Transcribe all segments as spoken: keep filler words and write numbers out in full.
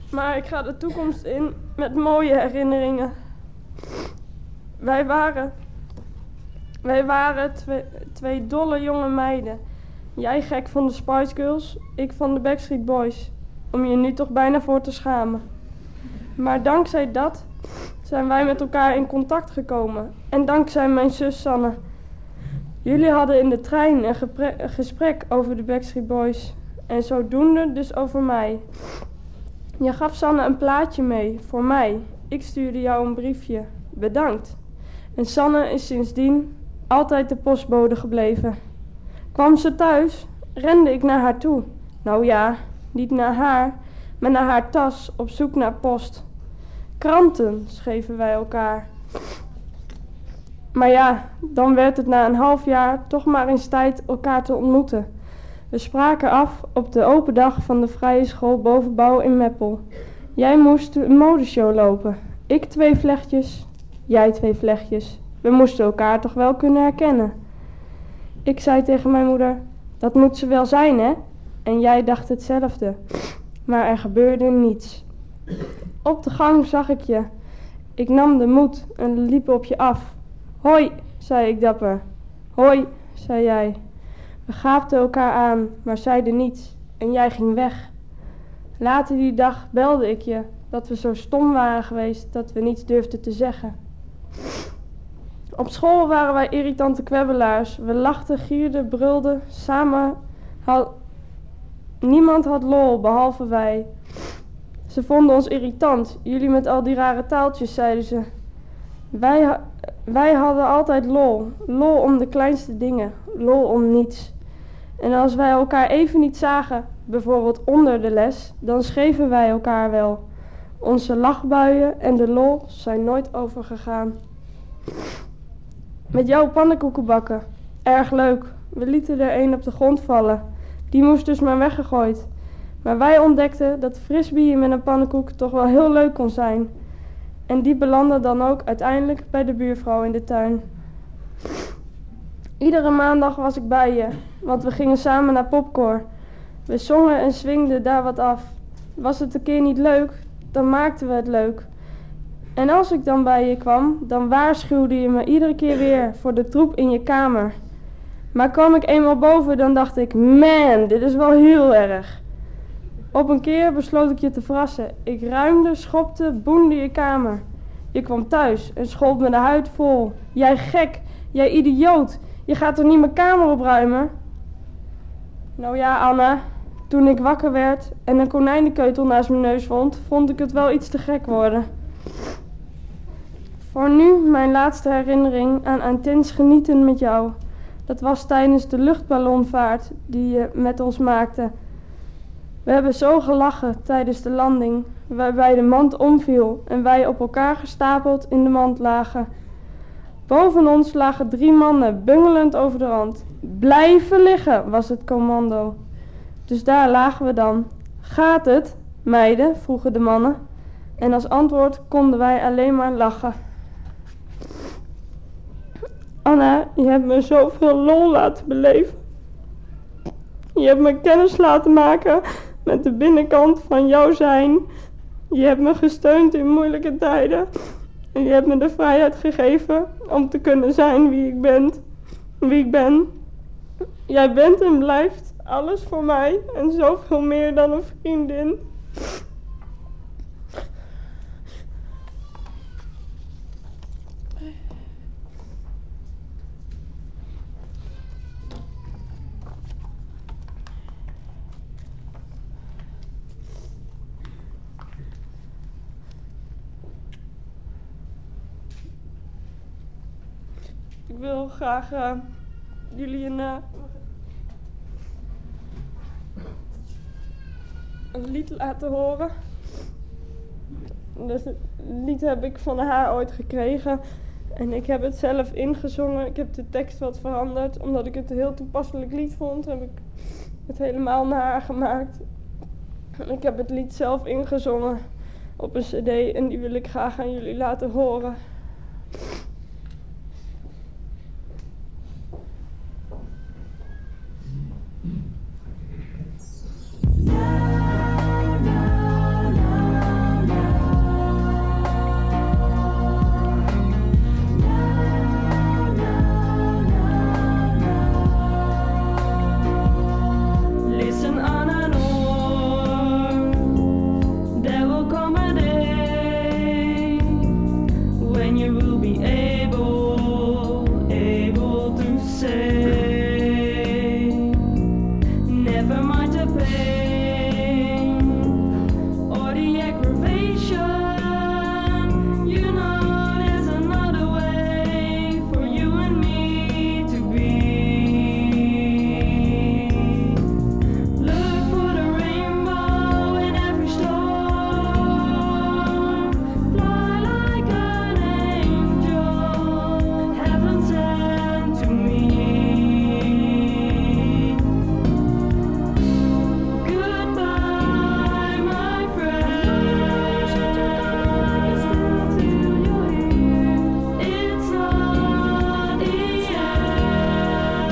Maar ik ga de toekomst in met mooie herinneringen. Wij waren... Wij waren twee, twee dolle jonge meiden. Jij gek van de Spice Girls, ik van de Backstreet Boys. Om je nu toch bijna voor te schamen. Maar dankzij dat zijn wij met elkaar in contact gekomen. En dankzij mijn zus Sanne. Jullie hadden in de trein een, gepre- een gesprek over de Backstreet Boys. En zodoende dus over mij. Je gaf Sanne een plaatje mee, voor mij. Ik stuurde jou een briefje. Bedankt. En Sanne is sindsdien altijd de postbode gebleven. Kwam ze thuis, rende ik naar haar toe. Nou ja, niet naar haar, maar naar haar tas op zoek naar post. Kranten schreven wij elkaar. Maar ja, dan werd het na een half jaar toch maar eens tijd elkaar te ontmoeten. We spraken af op de open dag van de vrije school bovenbouw in Meppel. Jij moest een modeshow lopen. Ik twee vlechtjes, jij twee vlechtjes. We moesten elkaar toch wel kunnen herkennen. Ik zei tegen mijn moeder, dat moet ze wel zijn, hè? En jij dacht hetzelfde. Maar er gebeurde niets. Op de gang zag ik je. Ik nam de moed en liep op je af. Hoi, zei ik dapper. Hoi, zei jij. We gaapten elkaar aan, maar zeiden niets. En jij ging weg. Later die dag belde ik je dat we zo stom waren geweest dat we niets durfden te zeggen. Op school waren wij irritante kwebbelaars. We lachten, gierden, brulden. Samen had... Niemand had lol, behalve wij. Ze vonden ons irritant. Jullie met al die rare taaltjes, zeiden ze. Wij, ha- wij hadden altijd lol. Lol om de kleinste dingen. Lol om niets. En als wij elkaar even niet zagen, bijvoorbeeld onder de les, dan schreven wij elkaar wel. Onze lachbuien en de lol zijn nooit overgegaan. Met jou pannenkoeken bakken. Erg leuk. We lieten er een op de grond vallen. Die moest dus maar weggegooid. Maar wij ontdekten dat frisbeeën met een pannenkoek toch wel heel leuk kon zijn. En die belandde dan ook uiteindelijk bij de buurvrouw in de tuin. Iedere maandag was ik bij je, want we gingen samen naar Popcore. We zongen en swingden daar wat af. Was het een keer niet leuk, dan maakten we het leuk. En als ik dan bij je kwam, dan waarschuwde je me iedere keer weer voor de troep in je kamer. Maar kwam ik eenmaal boven, dan dacht ik, man, dit is wel heel erg. Op een keer besloot ik je te verrassen. Ik ruimde, schopte, boende je kamer. Je kwam thuis en schold me de huid vol. Jij gek, jij idioot, je gaat toch niet mijn kamer opruimen? Nou ja, Anna, toen ik wakker werd en een konijnenkeutel naast mijn neus vond, vond ik het wel iets te gek worden. Voor nu mijn laatste herinnering aan intens genieten met jou. Dat was tijdens de luchtballonvaart die je met ons maakte. We hebben zo gelachen tijdens de landing, waarbij de mand omviel en wij op elkaar gestapeld in de mand lagen. Boven ons lagen drie mannen bungelend over de rand. Blijven liggen, was het commando. Dus daar lagen we dan. Gaat het, meiden? Vroegen de mannen. En als antwoord konden wij alleen maar lachen. Anna, je hebt me zoveel lol laten beleven. Je hebt me kennis laten maken met de binnenkant van jouw zijn. Je hebt me gesteund in moeilijke tijden. En je hebt me de vrijheid gegeven om te kunnen zijn wie ik ben. Wie ik ben. Jij bent en blijft alles voor mij en zoveel meer dan een vriendin. Ik wil graag uh, jullie een, uh, een lied laten horen. Dus het lied heb ik van haar ooit gekregen. En ik heb het zelf ingezongen. Ik heb de tekst wat veranderd. Omdat ik het een heel toepasselijk lied vond, heb ik het helemaal naar haar gemaakt. En ik heb het lied zelf ingezongen op een cd. En die wil ik graag aan jullie laten horen. say, never mind the pain or the aggravation. You know there's another way for you and me to be. Look for the rainbow in every storm. Fly like an angel, heaven sent to me. Goodbye, my friend. It's not the end.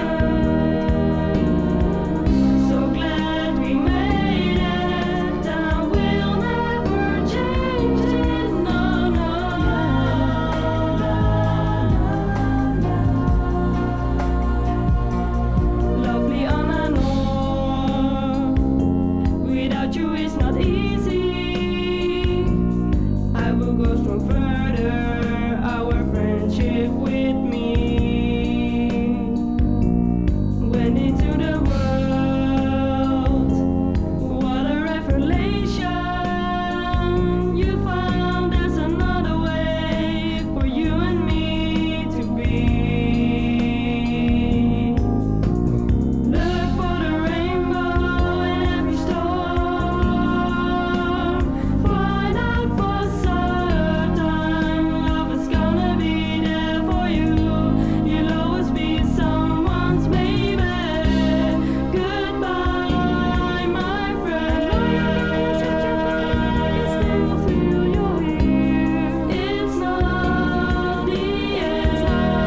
So glad we made it. Time will never change it. No, no, lovely on and on. Without you it's not easy. I will go strong further, our friendship with me. Went into the world, what a revelation. You found there's another way for you and me to be. Look for the rainbow in every storm. Find out for certain, love is gonna be there for you. You'll always be someone's baby. Goodbye, my friend. I can still feel you're here. It's not the end.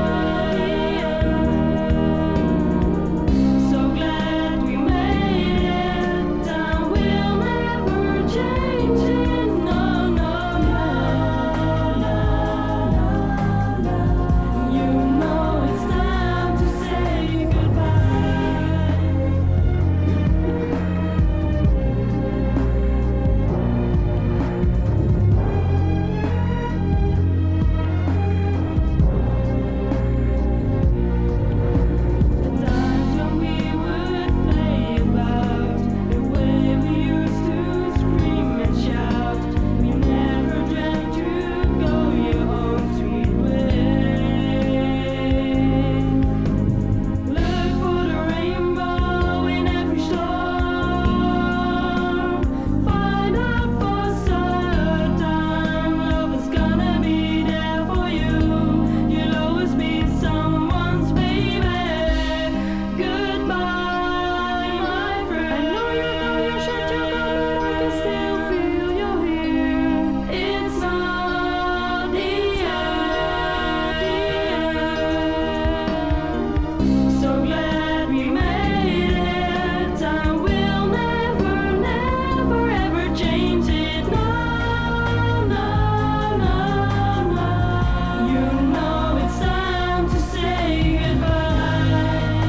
So glad we made it. Time will never change it. No, no, no, no, no. You know it's time to say goodbye. The times when we would play about, the way we used to scream and shout. We never dreamt you'd go your own sweet way. Look for the rainbow in every storm. Find out for certain, love is gonna be there for you. You'll always be someone's baby. Goodbye, my friend. I know you know you shut your mouth, but I can still feel you're here. It's not the end. So glad we made it. Time will never, never, ever change it. No, no, no, no. You know it's time to say goodbye.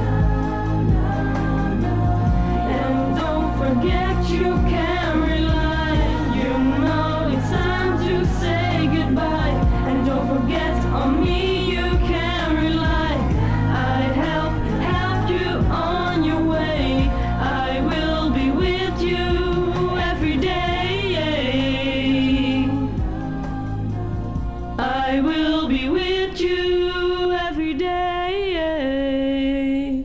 And don't forget you can rely. You know it's time to say goodbye. And don't forget on me you can rely. I help, help you on your way. I will be with you every day. I will be with you every day.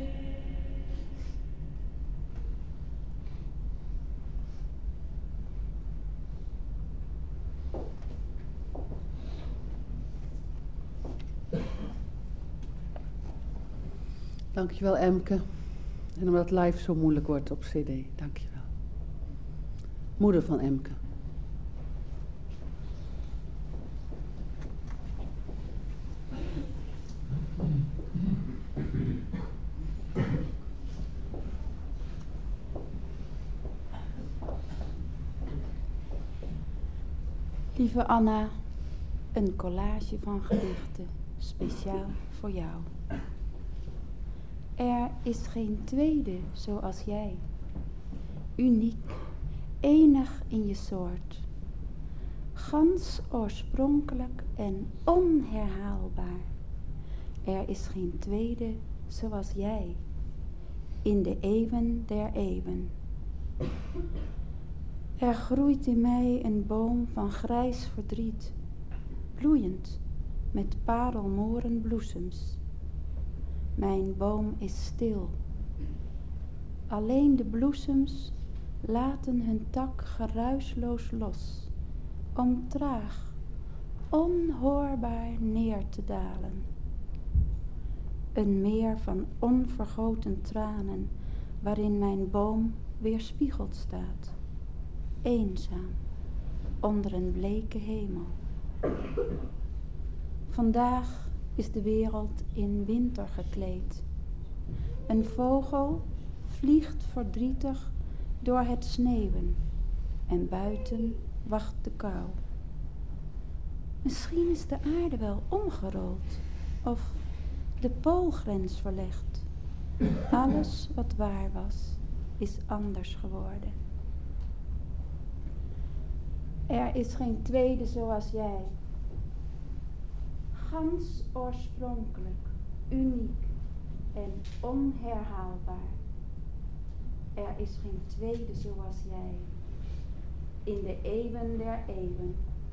Dankjewel, Emke. En omdat live zo moeilijk wordt op cd, dankjewel. Moeder van Emke. Lieve Anna, een collage van gedichten, speciaal voor jou. Er is geen tweede zoals jij. Uniek, enig in je soort. Gans oorspronkelijk en onherhaalbaar. Er is geen tweede zoals jij, in de eeuwen der eeuwen. Er groeit in mij een boom van grijs verdriet, bloeiend met parelmoeren bloesems. Mijn boom is stil. Alleen de bloesems laten hun tak geruisloos los, om traag, onhoorbaar neer te dalen. Een meer van onvergoten tranen, waarin mijn boom weerspiegeld staat, eenzaam, onder een bleke hemel. Vandaag is de wereld in winter gekleed. Een vogel vliegt verdrietig door het sneeuwen en buiten wacht de kou. Misschien is de aarde wel omgerold of de poolgrens verlegd. Alles wat waar was, is anders geworden. Er is geen tweede zoals jij. Gans oorspronkelijk, uniek en onherhaalbaar. Er is geen tweede zoals jij, in de eeuwen der eeuwen.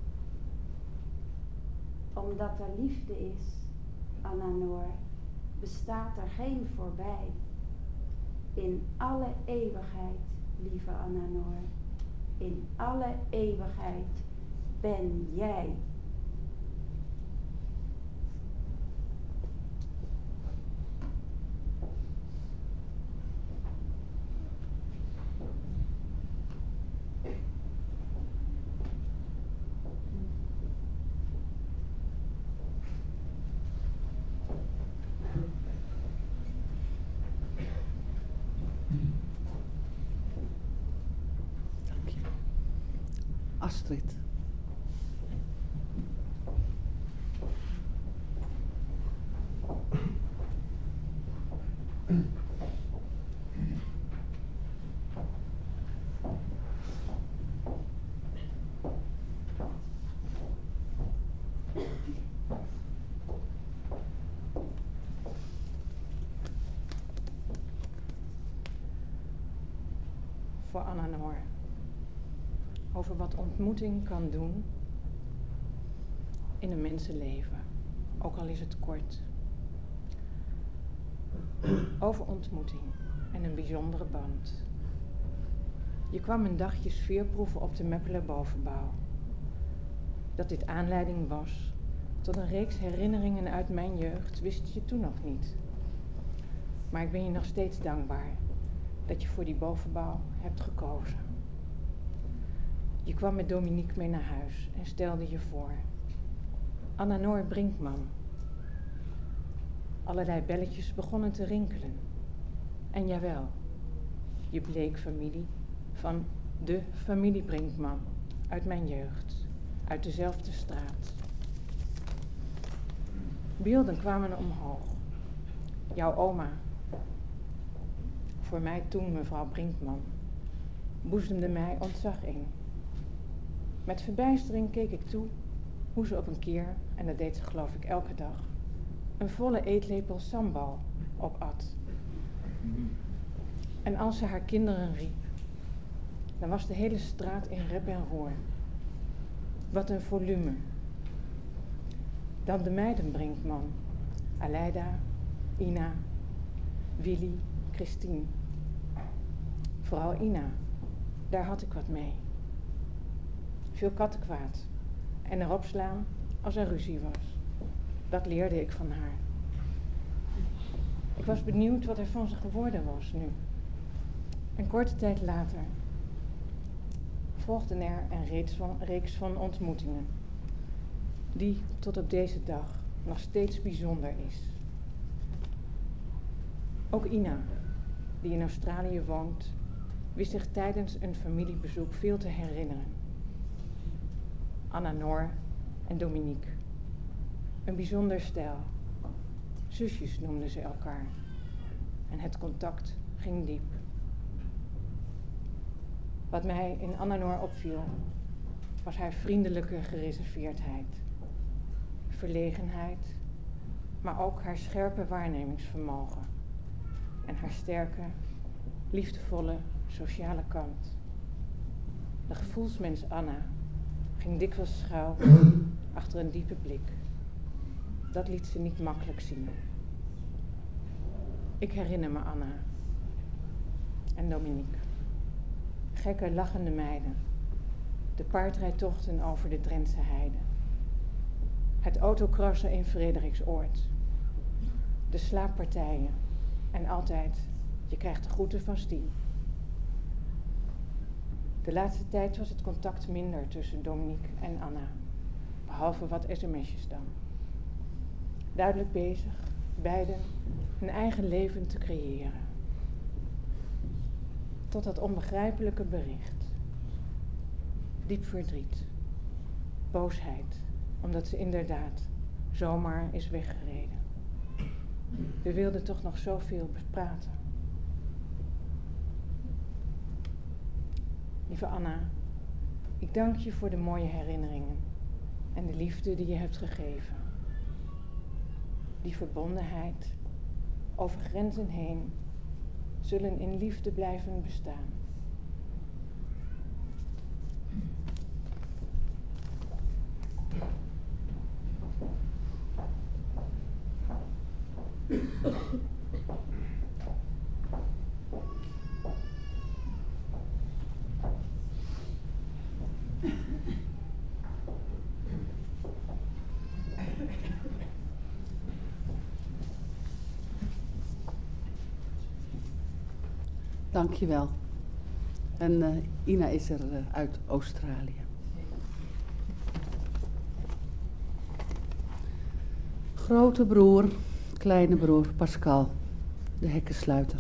Omdat er liefde is, Ananor, bestaat er geen voorbij. In alle eeuwigheid, lieve Ananor, in alle eeuwigheid ben jij. Astrid. Voor Ananor. Over wat ontmoeting kan doen in een mensenleven, ook al is het kort. Over ontmoeting en een bijzondere band. Je kwam een dagje sfeerproeven op de Meppeler bovenbouw. Dat dit aanleiding was tot een reeks herinneringen uit mijn jeugd wist je toen nog niet. Maar ik ben je nog steeds dankbaar dat je voor die bovenbouw hebt gekozen. Je kwam met Dominique mee naar huis en stelde je voor. Ananor Brinkman. Allerlei belletjes begonnen te rinkelen. En jawel, je bleek familie van de familie Brinkman uit mijn jeugd, uit dezelfde straat. Beelden kwamen omhoog. Jouw oma, voor mij toen mevrouw Brinkman, boezemde mij ontzag in. Met verbijstering keek ik toe hoe ze op een keer, en dat deed ze geloof ik elke dag, een volle eetlepel sambal opat. En als ze haar kinderen riep, dan was de hele straat in rep en roer. Wat een volume. Dan de meiden Brinkman, Aleida, Ina, Willy, Christine. Vooral Ina, daar had ik wat mee. Veel kattenkwaad en erop slaan als er ruzie was. Dat leerde ik van haar. Ik was benieuwd wat er van ze geworden was nu. Een korte tijd later volgden er een reeks van, reeks van ontmoetingen, die tot op deze dag nog steeds bijzonder is. Ook Ina, die in Australië woont, wist zich tijdens een familiebezoek veel te herinneren. Ananor en Dominique. Een bijzonder stijl. Zusjes noemden ze elkaar. En het contact ging diep. Wat mij in Ananor opviel, was haar vriendelijke gereserveerdheid. Verlegenheid, maar ook haar scherpe waarnemingsvermogen en haar sterke, liefdevolle sociale kant. De gevoelsmens Anna ging dikwijls schuil achter een diepe blik. Dat liet ze niet makkelijk zien. Ik herinner me Anna en Dominique. Gekke, lachende meiden. De paardrijdtochten over de Drentse heide. Het autocrossen in Frederiksoord. De slaappartijen. En altijd, je krijgt de groeten van Stien. De laatste tijd was het contact minder tussen Dominique en Anna. Behalve wat sms'jes dan. Duidelijk bezig, beiden hun eigen leven te creëren. Tot dat onbegrijpelijke bericht. Diep verdriet. Boosheid, omdat ze inderdaad zomaar is weggereden. We wilden toch nog zoveel praten. Lieve Anna, ik dank je voor de mooie herinneringen en de liefde die je hebt gegeven. Die verbondenheid, over grenzen heen, zullen in liefde blijven bestaan. Dankjewel. En uh, Ina is er uh, uit Australië. Grote broer, kleine broer Pascal, de hekkensluiter.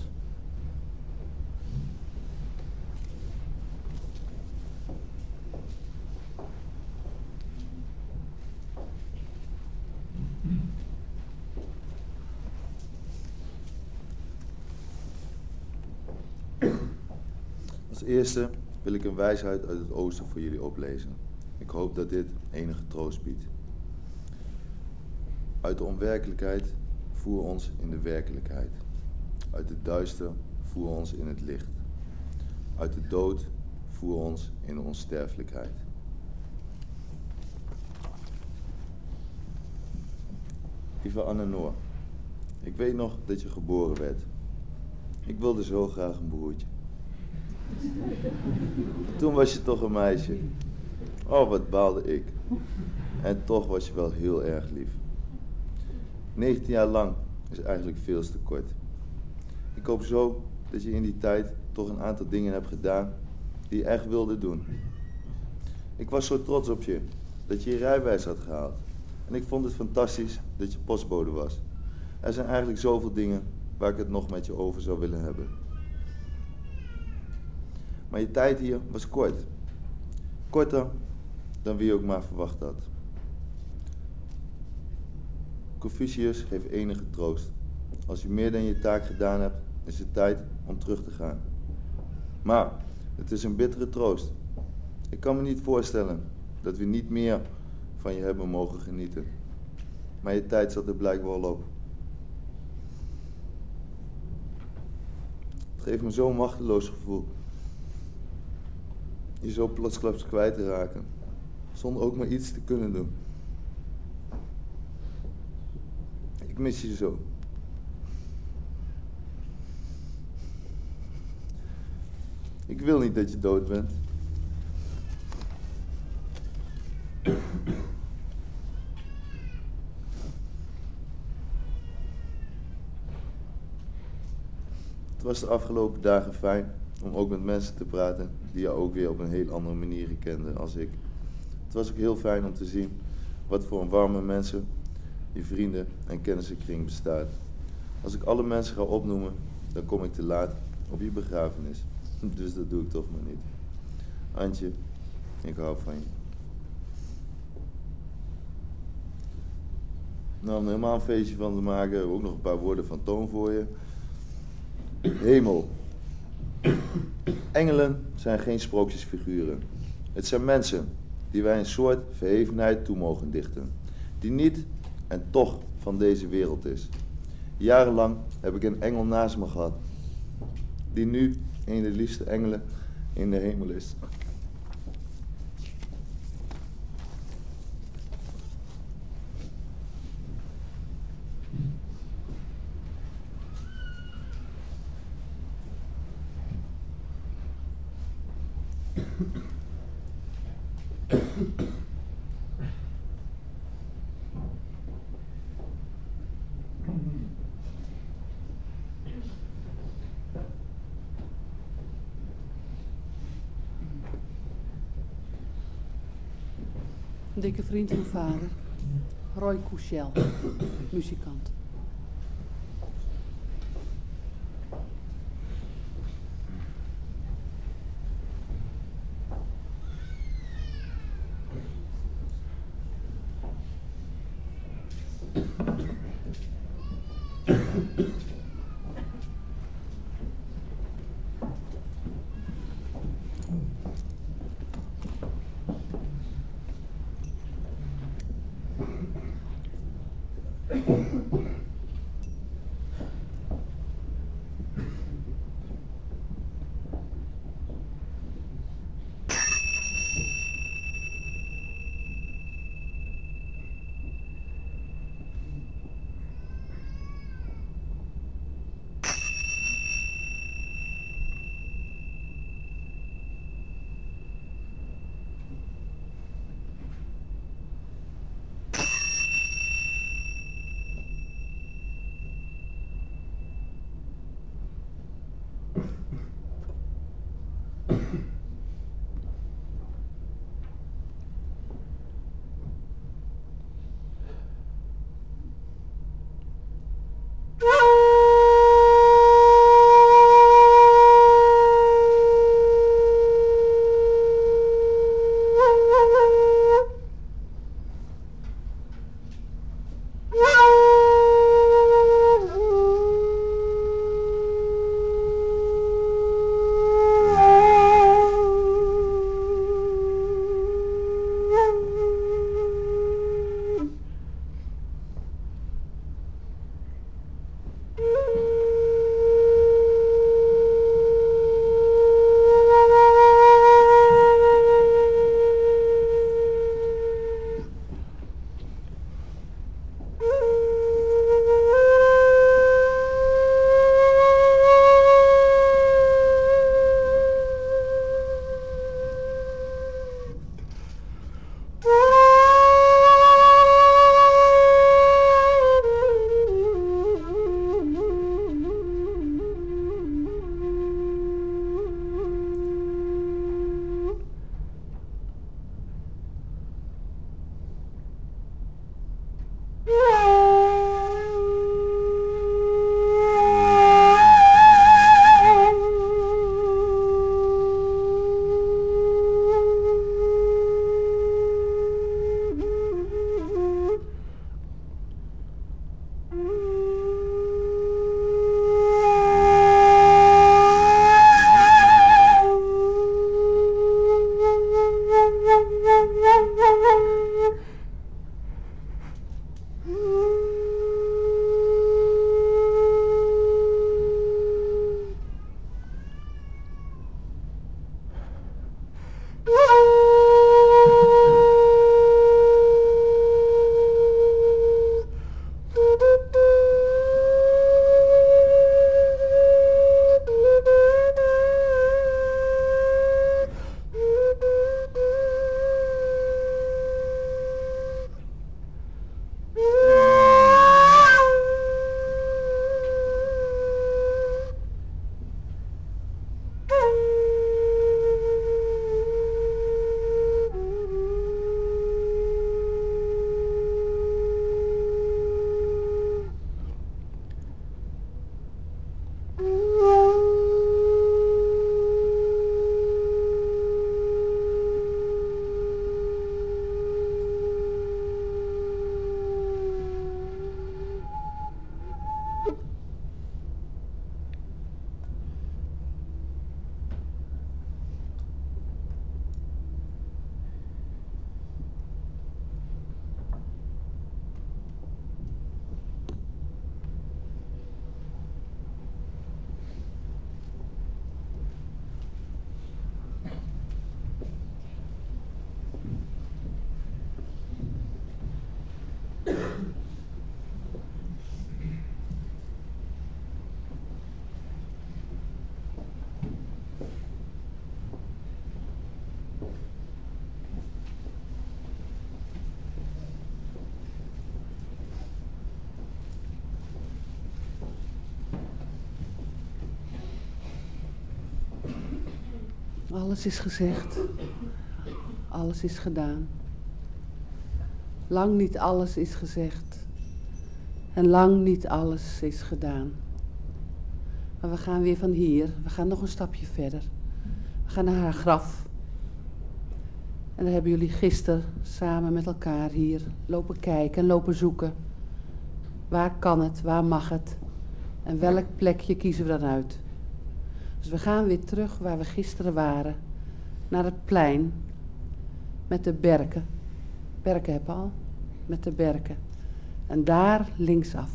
Als eerste wil ik een wijsheid uit het oosten voor jullie oplezen. Ik hoop dat dit enige troost biedt. Uit de onwerkelijkheid voer ons in de werkelijkheid. Uit het duister voer ons in het licht. Uit de dood voer ons in de onsterfelijkheid. Lieve Anne-Noor, ik weet nog dat je geboren werd. Ik wilde zo graag een broertje. Toen was je toch een meisje. Oh, wat baalde ik. En toch was je wel heel erg lief. negentien jaar lang is eigenlijk veel te kort. Ik hoop zo dat je in die tijd toch een aantal dingen hebt gedaan die je echt wilde doen. Ik was zo trots op je dat je je rijbewijs had gehaald. En ik vond het fantastisch dat je postbode was. Er zijn eigenlijk zoveel dingen waar ik het nog met je over zou willen hebben. Maar je tijd hier was kort. Korter dan wie ook maar verwacht had. Confucius geeft enige troost. Als je meer dan je taak gedaan hebt, is het tijd om terug te gaan. Maar het is een bittere troost. Ik kan me niet voorstellen dat we niet meer van je hebben mogen genieten. Maar je tijd zat er blijkbaar al op. Het geeft me zo'n machteloos gevoel. Je zo plotsklaps kwijt te raken, zonder ook maar iets te kunnen doen. Ik mis je zo. Ik wil niet dat je dood bent. Het was de afgelopen dagen fijn om ook met mensen te praten die jou ook weer op een heel andere manier kenden als ik. Het was ook heel fijn om te zien wat voor een warme mensen je vrienden en kennissenkring bestaat. Als ik alle mensen ga opnoemen, dan kom ik te laat op je begrafenis. Dus dat doe ik toch maar niet. Antje, ik hou van je. Nou, om er helemaal een feestje van te maken, hebben we ook nog een paar woorden van Toon voor je. Hemel. Engelen zijn geen sprookjesfiguren. Het zijn mensen die wij een soort verhevenheid toe mogen dichten. Die niet en toch van deze wereld is. Jarenlang heb ik een engel naast me gehad, die nu een der liefste engelen in de hemel is. Dikke vriend van vader, Roy Couchel, muzikant. Alles is gezegd. Alles is gedaan. Lang niet alles is gezegd. En lang niet alles is gedaan. Maar we gaan weer van hier. We gaan nog een stapje verder. We gaan naar haar graf. En daar hebben jullie gisteren samen met elkaar hier lopen kijken en lopen zoeken. Waar kan het? Waar mag het? En welk plekje kiezen we dan uit? Dus we gaan weer terug waar we gisteren waren. Naar het plein. Met de berken. Berken heb je al. Met de berken. En daar linksaf.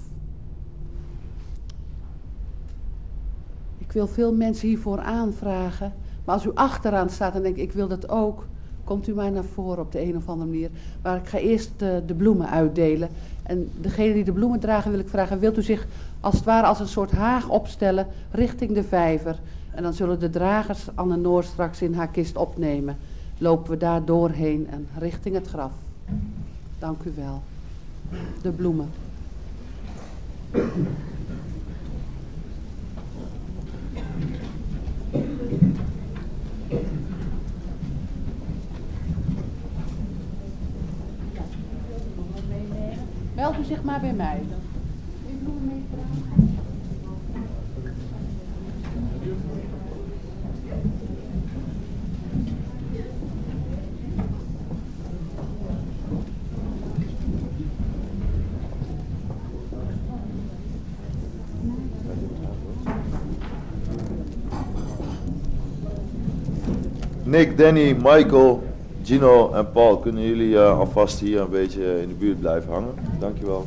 Ik wil veel mensen hiervoor aanvragen. Maar als u achteraan staat en denkt, ik wil dat ook. Komt u maar naar voren op de een of andere manier. Maar ik ga eerst de, de bloemen uitdelen. En degene die de bloemen dragen wil ik vragen. Wilt u zich als het ware als een soort haag opstellen richting de vijver. En dan zullen de dragers Anne Noor straks in haar kist opnemen. Lopen we daar doorheen en richting het graf. Dank u wel. De bloemen. Meld u zich maar bij mij. Nick, Danny, Michael, Gino en Paul, kunnen jullie uh, alvast hier een beetje in de buurt blijven hangen? Dankjewel.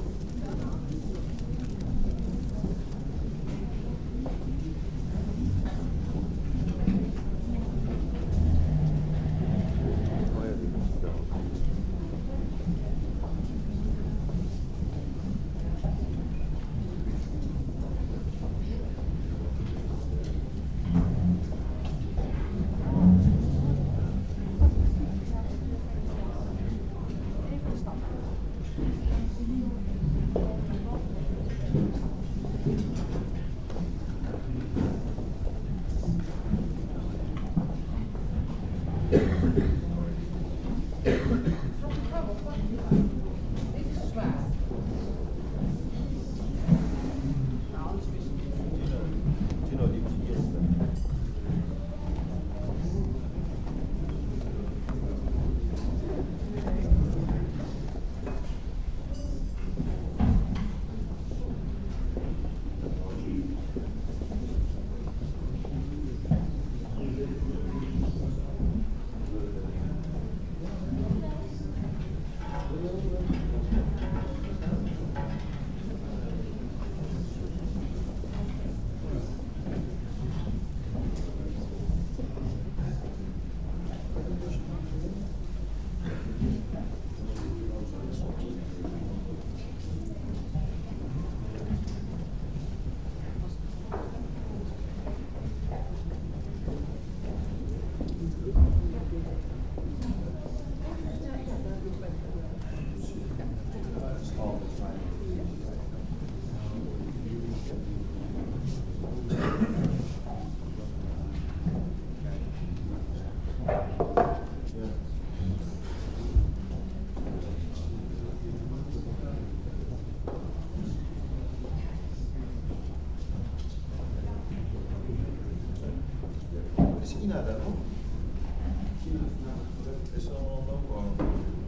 Ina daar nog? Is er al ook al?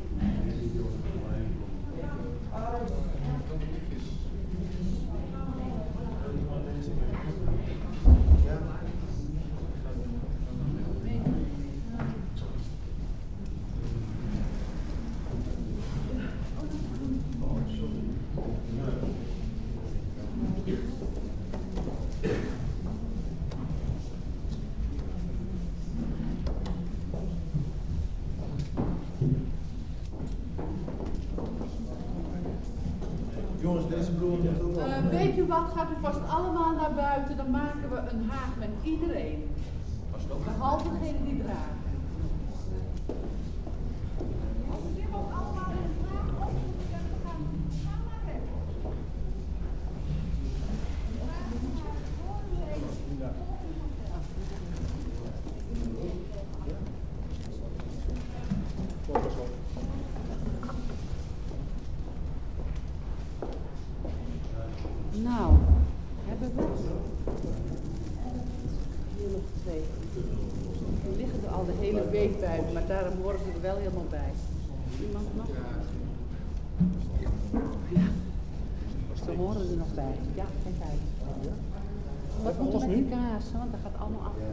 Jongens, deze bloemen moeten ook wel. Uh, weet u wat? Gaat u vast allemaal naar buiten, dan maken we een haag met iedereen. Behalve degene die dragen. Als u zich ook allemaal in de vraag opzoeken, dan gaan we maar weg. Ja. al de hele week bij me, maar daarom horen ze er wel helemaal bij. Iemand nog? Ja, ze horen er nog bij. Ja, kijk uit. Wat moet er met die kaas, want dat gaat allemaal af.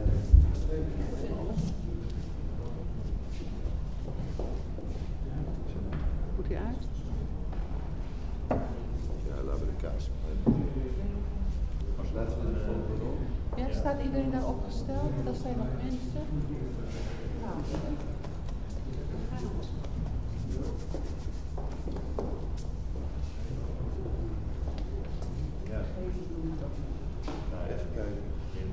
Moet hij uit? Ja, laten we de kaas. Ja, staat iedereen daar opgesteld? Dat zijn nog mensen. Nou, Ja. Nou, even kijken.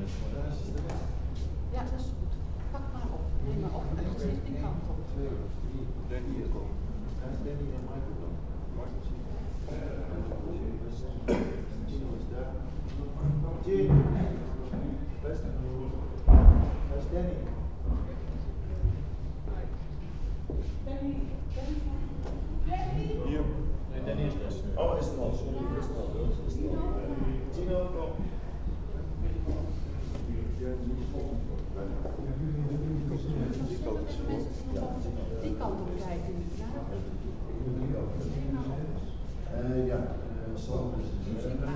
ja, dat is goed. Pak maar op. Neem maar op. En dan zit die kant op. Danny hier komen. Danny en Michael dan. Michael zie je. Gino is daar. Gino. Waar is Danny? Waar is Danny? Danny. Hier. Nee, Danny is er. Oh, is het al? Sorry, is het al? Is het al? Gino, kom. Die kant op kijken. Uh, ja, uh, zo.